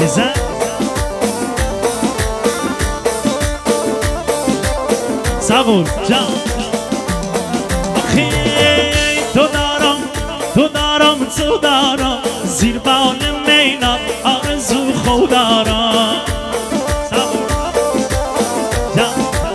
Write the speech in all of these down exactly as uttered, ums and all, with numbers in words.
زن سبول جان آخی تو دارم تو دارم تو دارم زیر بال مینات آرزو خود دارم سبول جان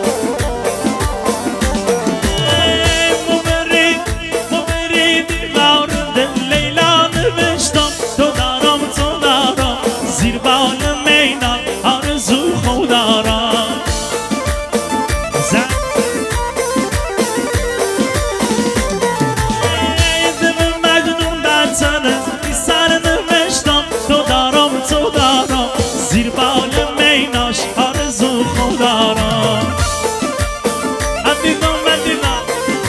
مبرید مبرید مورد لیلا نوشتم تو دارم تو دارم زیر بال مینات آرزو خود دارم زن سر نوشتم تو دارم تو دارم زیر بال میناش آرزو خود دارم عزیزم عزیزم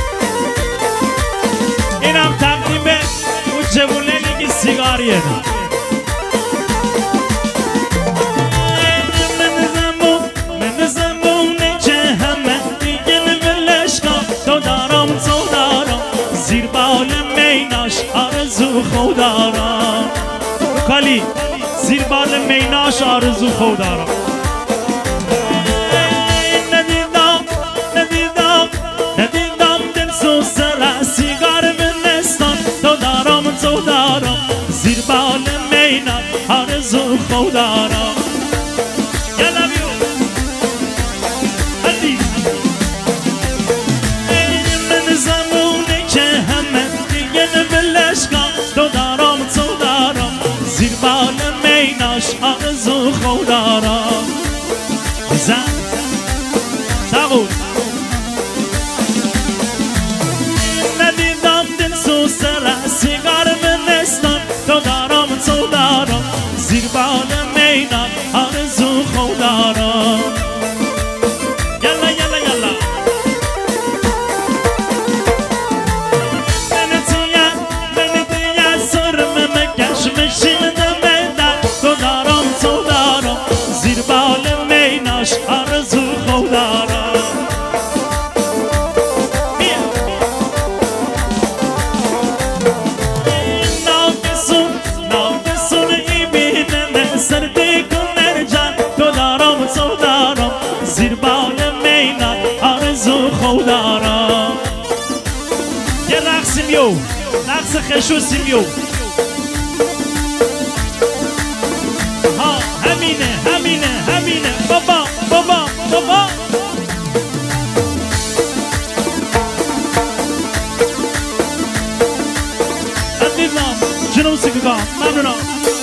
اینم تقدیم اون جوونی که سیگاریه من زمون من زمونه که همه دیگه نولش کن تو دارم تو دارم زیر بال میناش آرزو خود دارم کالی زیر بال میناش آرزو خود دارم ندیدم ندیدم ندیدم دل سو سر سیگار بنستان تو دارم تو دارم زیر بال میناش آرزو خود دارم یلا بیو هدی من زمونه که همه دیگه نبلش کن تو دارم تو دارم زیر بال میناش آرزو خود دارم زن سقول ندیدم دل سو سر سیگار بنستان تو دارم تو دارم زیر بال میناش آرزو خود دارم یلا یلا یلا تو دارم تو دارم زیر بال میناش آرزو خود دارم ناگسون ناگسون ای بینه سردی کنر جان تو دارم تو دارم زیر بال میناش آرزو خود دارم یه رقصیم یو رقص خشوسیم یو همینه همینه همینه بابا بابا بابا عزیزم جنوب سیگار ممنونم